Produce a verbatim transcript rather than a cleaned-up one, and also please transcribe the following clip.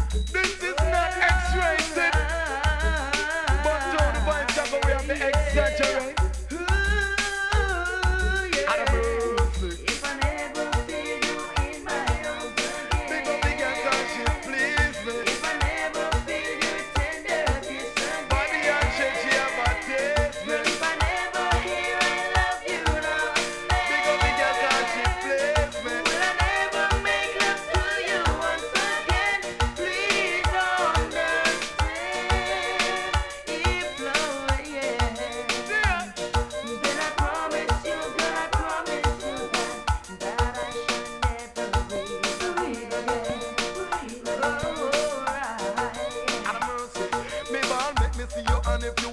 This is not X-rated, but all the vibes are going, we have the exaggerate. If I never feel you in my arms again. Big up the girl 'cause she please me. If I never feel your tender kiss again. Body and shape, she have a taste me. If I never hear I love you now and then. Big up the girl 'cause she please me. Will I never make love to you once again? Please understand. If love, yeah. Yeah. Then I promise you, girl, I promise you that, that I should never leave again. Oh, right. Have mercy. Me ball make me see you, and if you